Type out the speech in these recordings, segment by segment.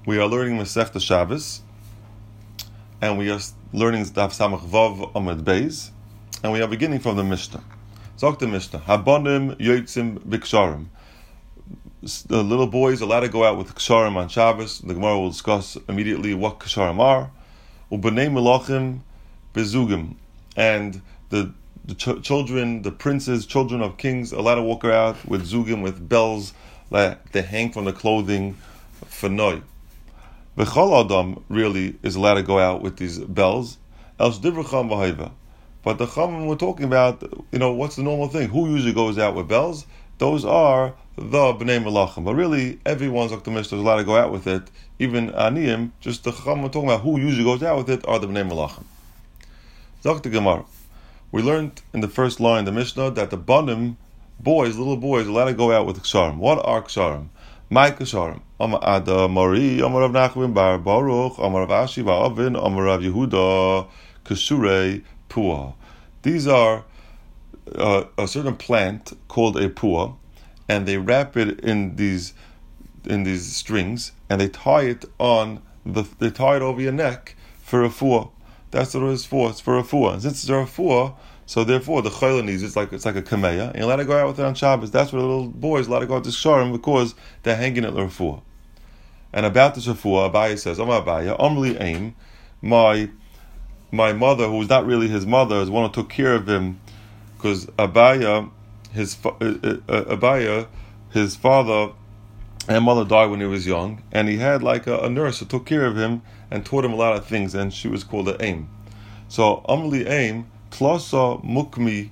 We are learning Masechta Shabbos, and we are learning Daf Samach Vav Amud Beis, and we are beginning from the Mishnah. Zok the Mishnah: Habonim yotzim b'ksharim. The little boys are allowed to go out with ksharim on Shabbos. The Gemara will discuss immediately what ksharim are. U'bnei melachim bezugim, and the children, the princes, children of kings, are allowed to walk out with zugim, with bells that they hang from the clothing for noi. V'chol adam really is allowed to go out with these bells. Else divracham v'hayva. But the Chachamim we're talking about, what's the normal thing? Who usually goes out with bells? Those are the Bnei Melachim. But really, everyone's optimist is allowed to go out with it. Even Aniyim, just the Chachamim we're talking about who usually goes out with it are the Bnei Melachim. Zok the Gemara. We learned in the first line of the Mishnah that the Banim, boys, little boys, are allowed to go out with ksharim. What are ksharim? My ksharim. Amar Ada Mari, Amar Rav Nachman bar Baruch, Amar Rav Ashi bar Avin, Amar Rav Yehuda, Kshurei Pua. These are a certain plant called a pua, and they wrap it in these strings, and they tie it over your neck for a fuah. That's what it is for. It's for a fuah. And since it's a fuah, so therefore the chayla needs it's like a kameya, and you're allowed to go out with it on Shabbos. That's what the little boys allowed to go out to ksharim because they're hanging it refuah. And about this refuah, Abaye says, Amar Abaye, Amli Aim, my mother, who was not really his mother, is one who took care of him, because Abaye, his father and mother died when he was young, and he had like a nurse who took care of him and taught him a lot of things, and she was called an Aim. So Amli Aim, Tlasa Mukmi,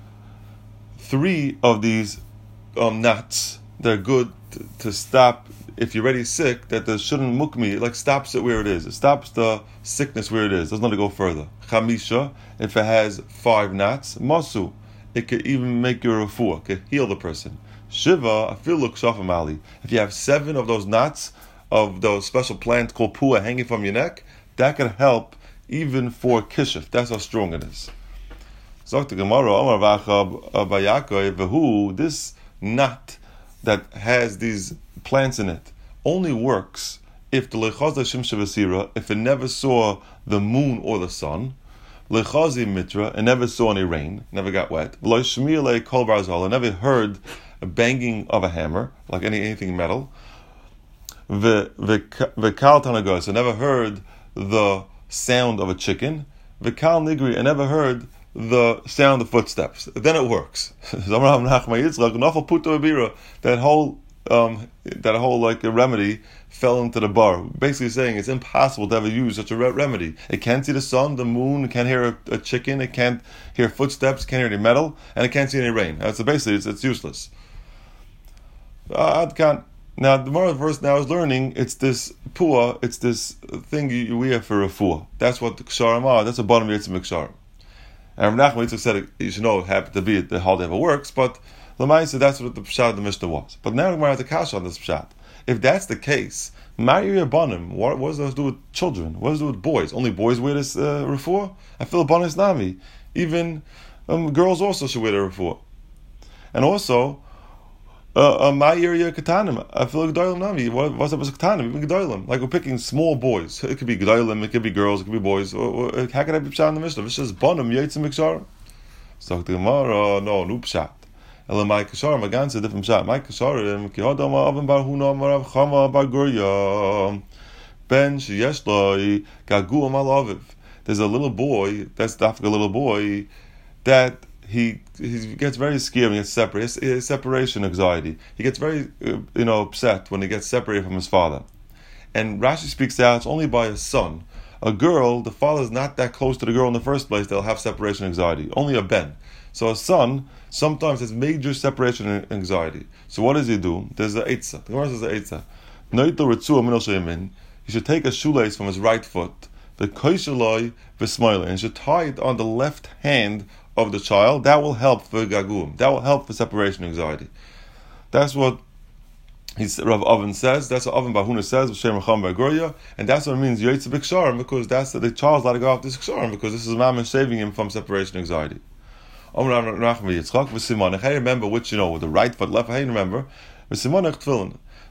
3 of these knots, they're good to stop. If you're already sick, that there shouldn't mukmi, it like stops it where it is. It stops the sickness where it is. It doesn't let it go further. Chamisha, if it has 5 knots, masu, it could even make your refuah, it could heal the person. Shiva, afilu kshafim ali. If you have 7 of those knots of those special plants called pua hanging from your neck, that could help even for kishuf. That's how strong it is. Zok the Gemara, Amar Vachab Abayakoi Vehu, this knot that has these plants in it only works if the lechazi shimsha v'sira, if it never saw the moon or the sun, lechazi mitra, it never saw any rain, never got wet, v'lo shmi'alei kol barzal, it never heard a banging of a hammer, like anything metal, v'kal tanagos, it never heard the sound of a chicken, v'kal nigri, it never heard the sound of footsteps. Then it works. That whole like a remedy fell into the bar. Basically saying it's impossible to ever use such a remedy. It can't see the sun, the moon, it can't hear a chicken, it can't hear footsteps, it can't hear any metal, and it can't see any rain. So basically it's useless. Now the moral verse now is learning it's this pua, it's this thing we have for a fuah. That's what the ksharim are. That's a bottom yitzim ksharim. And Rav Nachman said you should know it happened to be the holiday ever works, but Lamaisa, that's what the pshat of the Mishnah was. But now we're going to have the kasha on this pshat. If that's the case, Ma'ir Banim, what does that do with children? What does it do with boys? Only boys wear this refuah? I feel Banis Nami. Even girls also should wear the refuah. And also, Ma'ir Katanim, I feel like Gedolim Nami. What's up with Katanim? Even Gedolim. Like we're picking small boys. It could be Gedolim, it could be girls, it could be boys. How can I be pshat in the Mishnah? This is Banim, Yitzim Mikshar. So the Gemara, no pshat. My kasharim against a different shot. My kasharim ki hadam avim bar huna marav chama bar gurya ben sheyeshloi gagu amal aviv. There's a little boy. That's dafka a little boy that he gets very scared when he gets separated. He has separation anxiety. He gets very upset when he gets separated from his father. And Rashi speaks out. It's only by a son. A girl, the father is not that close to the girl in the first place. They'll have separation anxiety. Only a ben. So a son sometimes has major separation anxiety. So what does he do? There's an eitzah. The Gemara says an eitzah. Noito ritzua min shemin. He should take a shoelace from his right foot, the koishaloi v'smoile, and should tie it on the left hand of the child. That will help for gaguim. That will help for separation anxiety. That's what Rav Avin says. That's what Avin Bahuna says. V'shem Racham Ba'Gurya, and that's what it means Yotzei b'ksharim, because that's the child's allowed to go off this ksharim, because this is Mammon saving him from separation anxiety. I remember which, with the right foot, left foot, I remember. The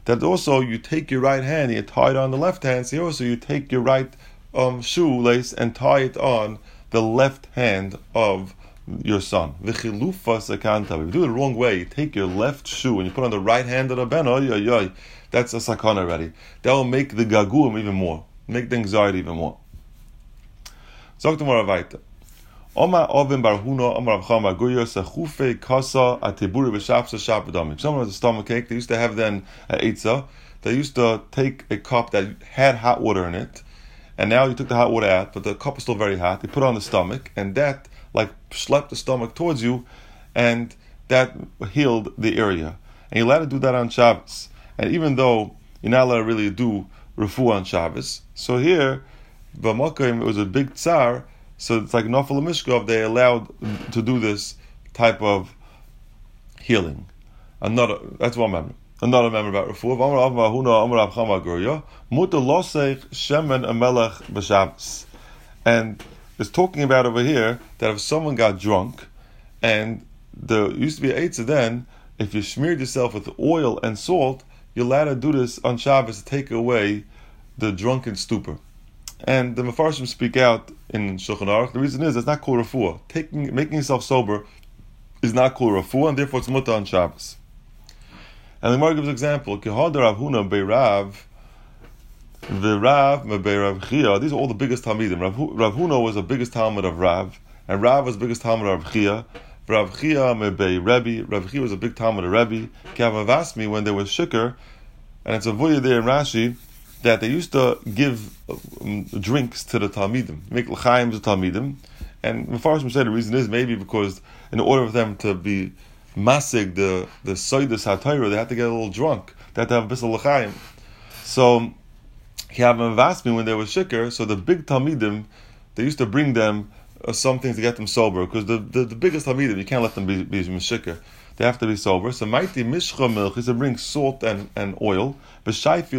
that also you take your right hand and you tie it on the left hand. So also you take your right shoelace and tie it on the left hand of your son. If you do it the wrong way, you take your left shoe and you put on the right hand of the ben, that's a sakana already. That will make the gaguim even more, make the anxiety even more. Sagt mal weiter. Oma Ovin Barhuna, Oma Rav Chama Guya, Sachufe Kasa Atiburi B'Shapsa Shapadamim. Someone has a stomach ache. They used to have then at Eitzah. They used to take a cup that had hot water in it, and now you took the hot water out, but the cup is still very hot. They put it on the stomach, and that like schlepped the stomach towards you, and that healed the area. And you're allowed to do that on Shabbos. And even though you're not allowed to really do refuah on Shabbos, so here, B'Makom, it was a big tsar. So it's like Nafal Mishkov, they allowed to do this type of healing. That's one member. Another member about Refuah. And it's talking about over here that if someone got drunk, and there used to be an eitzah then, if you smeared yourself with oil and salt, you're allowed to do this on Shabbos to take away the drunken stupor. And the Mefarshim speak out in Shulchan Aruch. The reason is it's not called refuah. Making yourself sober is not called refuah, and therefore it's mutter on Shabbos. And the Gemara gives an example. Kehad Rav Huna beirav, v'Rav me beirav Chia. These are all the biggest talmidim. Rav Huna was the biggest talmid of Rav, and Rav was the biggest talmid of Chia. Rav Chia me be Rebbe. Rav Chia was a big talmid of Rebbe. Kavav asked me when there was shikr, and it's a voya there in Rashi, that they used to give drinks to the Talmidim, make l'chaim to Talmidim, and Mefarshim say the reason is maybe because in order for them to be masig the soidus ha'torah, they had to get a little drunk, they had to have a bissel l'chaim. So he had asked me when there was shikr, so the big Talmidim, they used to bring them some things to get them sober, because the biggest Talmidim, you can't let them be shikr. They have to be sober. So mighty mishcha milk is to bring salt and oil. They smeared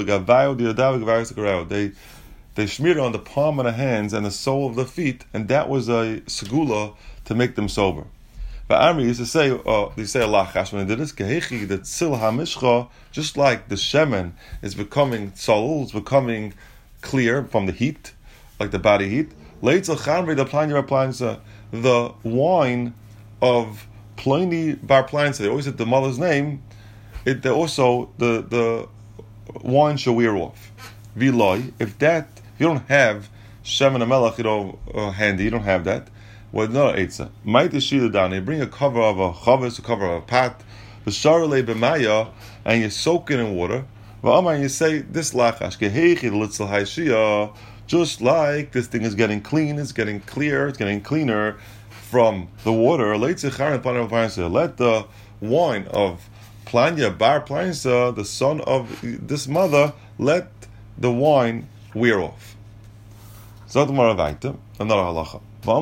it on the palm of the hands and the sole of the feet, and that was a segula to make them sober. But Amri used to say, they say a lachash when they did this, kehechi the tzil hamishcha, just like the shemen is becoming tzalul, it's becoming clear from the heat, like the body heat. Leitzal chanri the wine of Pliny Bar Pliny, they always said the mother's name. They also the wine shall wear off. Viloi, if you don't have Shem and Melech, handy, you don't have that. Well, no eitzah. Might the down. You bring a cover of a chavis, a cover of a pat, v'sharle b'maya, and you soak it in water. And you say this lachash kehechi l'tzel haishia, just like this thing is getting clean, it's getting clear, it's getting cleaner from the water. Let the wine of Planya Bar Planya, the son of this mother, let the wine wear off. Another halacha.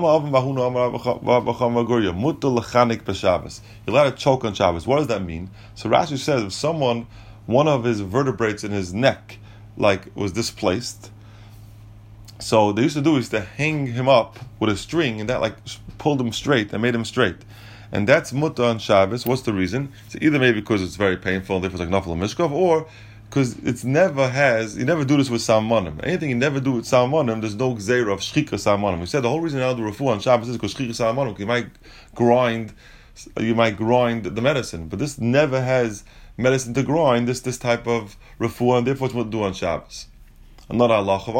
You're allowed to choke on Shabbos. What does that mean? So Rashi says if one of his vertebrates in his neck was displaced, so they used to do is to hang him up with a string, and that pulled him straight and made him straight. And that's mutter on Shabbos. What's the reason? So either maybe because it's very painful, and therefore it's like Nafal Mishkov, or because you never do this with Salmonim. Anything you never do with Salmonim, there's no gzeira of Shchika Salmonim. We said the whole reason you don't do refuah on Shabbos is because Shchika Salmonim, you might grind the medicine. But this never has medicine to grind, this type of refuah, and therefore it's what to do on Shabbos. Another halacha.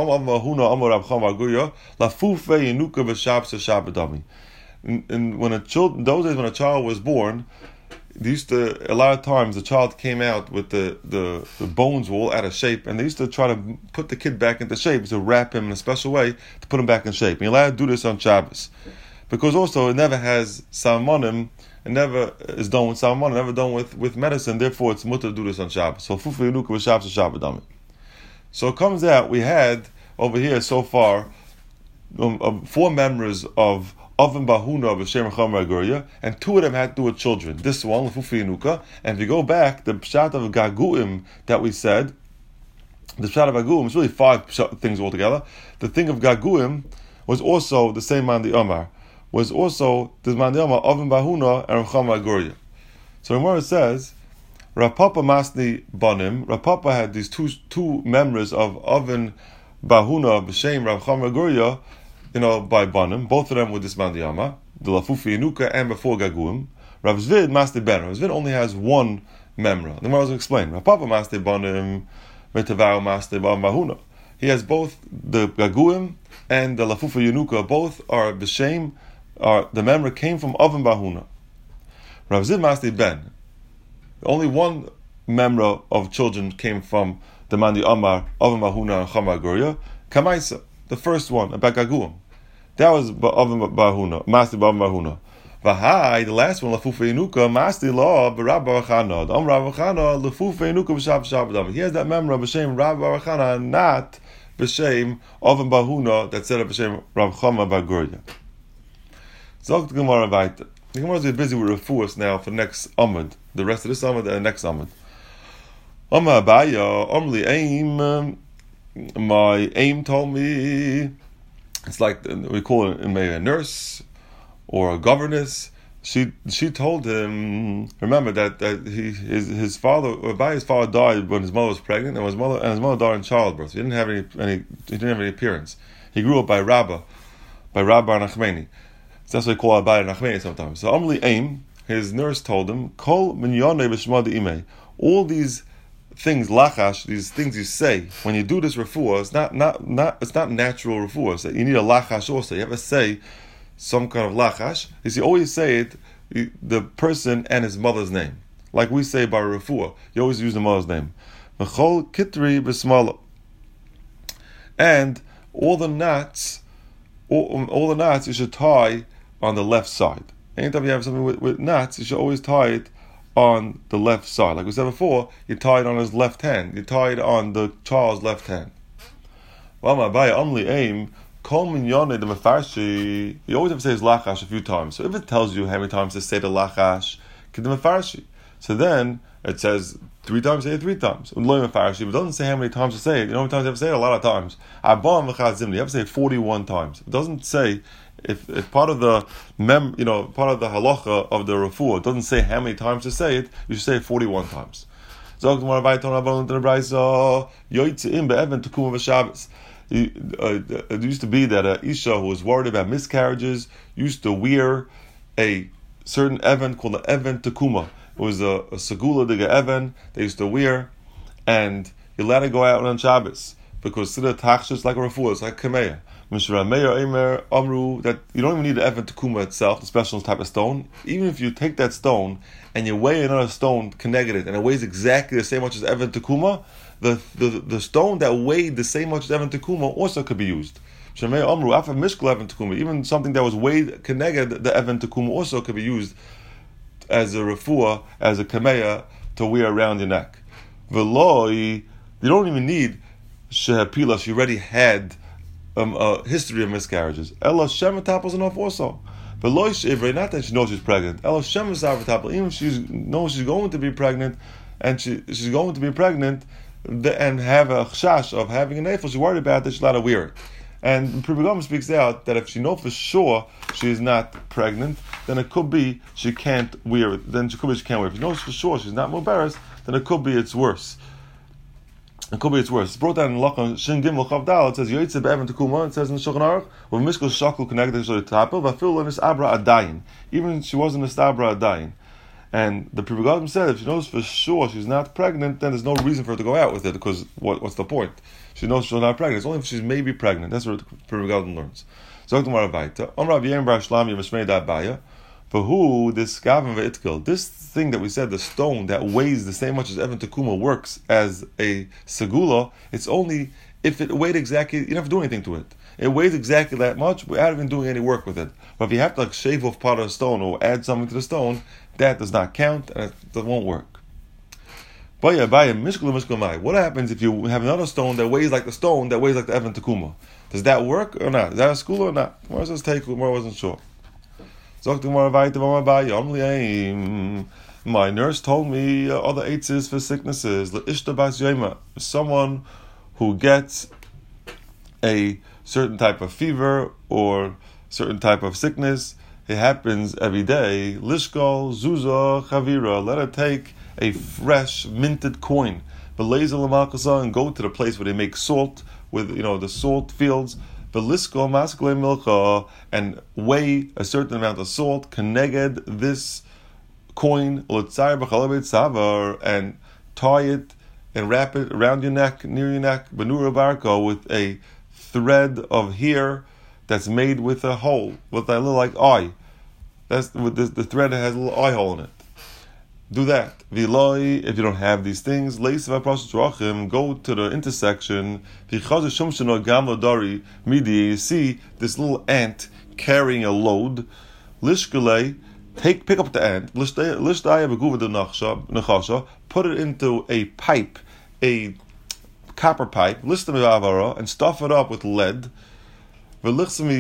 And when those days when a child was born, they used to, a lot of times the child came out with the bones were all out of shape, and they used to try to put the kid back into shape, to wrap him in a special way to put him back in shape. And you're allowed to do this on Shabbos, because also it never has salmonim, it never is done with salmonim, never done with medicine. Therefore, it's mutter to do this on Shabbos. So fufu yenuka v'shabbos shabbat. So it comes out we had over here so far 4 members of Oven Bahuna b'Shem Chomer Aguria, and 2 of them had to do with children. This one, Lefufi Yenuka, and if you go back, the pshat of Gaguim that we said, the pshat of Gaguim, it's really 5 things altogether. The thing of Gaguim was also the same man the Omar, was also the man the Omar, Oven Bahuna and Chomer Aguria. So Gemara says, Rav Papa Masni Banim. Rav Papa had these two members of Oven Bahuna b'Shem Rav Chama Gurya, by Banim. Both of them were disman diyama, the Lafufi Yenuka and before Gaguim. Rav Zvid Masni Ben. Rav Zvid only has one memra. The Gemara was going to explain. Rav Papa Masni Banim Metavau Masni Bahuna. He has both the Gaguim and the Lafufa Yenuka. Both are b'Shem. The memra came from Oven Bahuna. Rav Zid Masni Ben. Only one memra of children came from the Mandi Amar, Oven Bahuna, and Chama Gurya. Kamaisa, the first one, about Gaguim. That was Oven Bahuna, Masni Oven Bahuna. Vahai, the last one, Lafufa Yenuka, Masni Law, Rab Barachana. The Rab Barachana, Lafufa Yenuka, B'Shav Shabbat. He has that memra b'Shem Rab Barachana, not b'Shem Oven Bahuna, that said b'Shem Rab Chama Gurya. Zog the Gemara weiter. The Gemara is busy with refuahs now for next Amud. The rest of this Amud and the next Amud. Amma Abaya, Amli Aim. My aim told me. It's like we call it maybe a nurse or a governess. She told him. Remember that his father, Abaya's father, died when his mother was pregnant, and his mother died in childbirth. He didn't have any appearance. He grew up by Rabba Nachmani. That's what they call Abai Nachmei sometimes. So Amli Aim, his nurse told him, Kol minyone b'shma d'imei. All these things, lachash, these things you say when you do this refuah, it's not natural refuah. So you need a lachash also. You have to say some kind of lachash. You always say it, the person and his mother's name, like we say by refuah. You always use the mother's name. V'chol kitri b'smala. And all the knots you should tie on the left side. Anytime you have something with knots, you should always tie it on the left side. Like we said before, you tie it on his left hand. You tie it on the child's left hand. Well, my Abaya Amli Aim, Kol Minyone the Mefarshi. You always have to say his lachash a few times. So if it tells you how many times to say the lachash, get the Mefarshi. So then it says 3 times, say it 3 times. But it doesn't say how many times to say it. You know how many times you have to say it? A lot of times. You have to say it 41 times. It doesn't say if part of the part of the halacha of the refuah, it doesn't say how many times to say it. You should say it 41 times. It used to be that an isha who was worried about miscarriages used to wear a certain even called the even tekuma. It was a segula diga even they used to wear, and you let it go out on Shabbos because siddur tachshus is like a refuah, it's like kameya. Mishra Meir Eimer Amru that you don't even need the even tekuma itself, the special type of stone. Even if you take that stone and you weigh another stone connected it, and it weighs exactly the same much as even tekuma, the stone that weighed the same much as even tekuma also could be used. Shemei Amru Afa Mishkal even tekuma, even something that was weighed connected the even tekuma also could be used as a refuah, as a kameya to wear around your neck. Veloi, you don't even need shehapila. She already had a history of miscarriages. Ella shematap was enough also. Veloi shevrei, not that she knows she's pregnant. Ella shematap, even if she knows she's going to be pregnant, and she's going to be pregnant, and have a chash of having an nafel, she's worried about that she's allowed to wear it. And Pri Megadim speaks out that if she knows for sure she is not pregnant, then it could be she can't wear it. Then she could be she can't wear it. If she knows for sure she's not mubaris, then it could be it's worse. It could be it's worse. It's brought down in Lachon Shin Gimel Chav Dal. It says Yoitze Be'evan Tekuma. It says in the Shulchan Aruch with Mishkol Shakul connected to the Tapel. Vafil Lenis Abra Adayin. Even she wasn't a Stabra Adayin. And the Pri Megadim said if she knows for sure she's not pregnant, then there's no reason for her to go out with it, because what's the point? She knows she's not pregnant. It's only if she's maybe pregnant. That's what the Pri Megadim learns. So for who this Gavin ve'itkel, this thing that we said, the stone that weighs the same much as Even Tekuma works as a segula, it's only if it weighed exactly, you don't have to do anything to it. It weighs exactly that much without even doing any work with it. But if you have to shave off part of the stone or add something to the stone, that does not count and it won't work. What happens if you have another stone that weighs like the stone that weighs like the Even Tekuma? Does that work or not? Is that a school or not? Where says take? Where wasn't sure. My nurse told me other eitzes for sicknesses. Someone who gets a certain type of fever or certain type of sickness, it happens every day. Lishkol, Zuza, Chavira. Let her take a fresh minted coin. And go to the place where they make salt, with the salt fields. And weigh a certain amount of salt, connected this coin, and tie it and wrap it around your neck, near your neck, with a thread of hair that's made with a hole, with a little like eye. That's with the thread that has a little eye hole in it. Do that. If you don't have these things, go to the intersection. You see this little ant carrying a load. Pick up the ant. Put it into a pipe, a copper pipe, and stuff it up with lead. You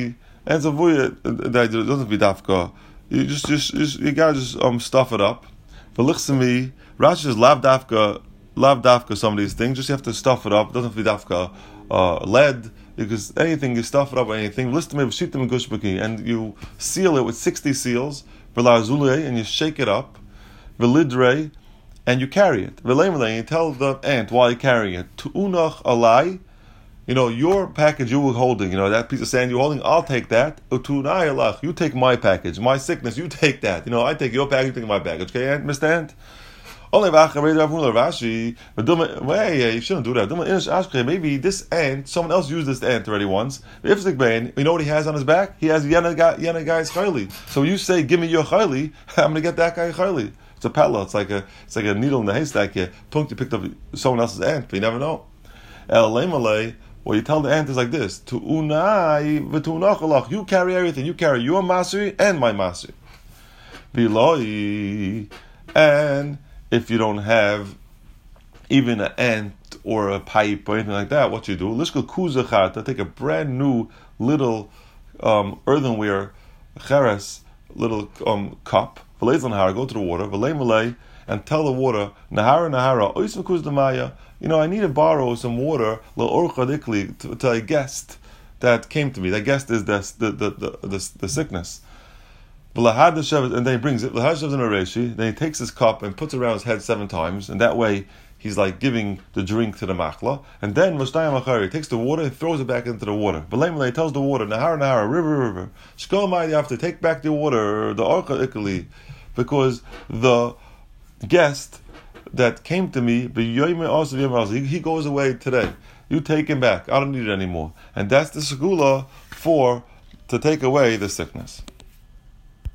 gotta just stuff it up. Rashi says lav dafka some of these things. Just you have to stuff it up. It doesn't have to be dafka lead, because anything you stuff it up with anything. And you seal it with 60 seals. And you shake it up. And you carry it. And you tell the ant while you're carrying it, Tu'unach alai, your package you were holding, that piece of sand you're holding, I'll take that. You take my package, my sickness, you take that. I take your package, you take my package. Okay, ant, Mr. Ant? You shouldn't do that. Maybe this ant, someone else used this ant already once. You know what he has on his back? He has Yana guy's chayli. So you say, give me your chayli, I'm going to get that guy chayli. It's a pella. It's like a needle in the haystack here. You picked up someone else's ant, but you never know. What you tell the ant is like this: you carry everything. You carry your masri and my masri. And if you don't have even an ant or a pipe or anything like that, what you do? Take a brand new little earthenware cheres, little cup. Go to the water, and tell the water, Nahara, I need to borrow some water, to a guest that came to me. That guest is the sickness. And then he brings it. Then he takes his cup and puts it around his head 7 times, and that way he's like giving the drink to the machla. And then he takes the water and throws it back into the water. He tells the water, Nahara, river. You have to take back the water, the orcha ikli, because the guest that came to me, he goes away today. You take him back. I don't need it anymore. And that's the segula to take away the sickness.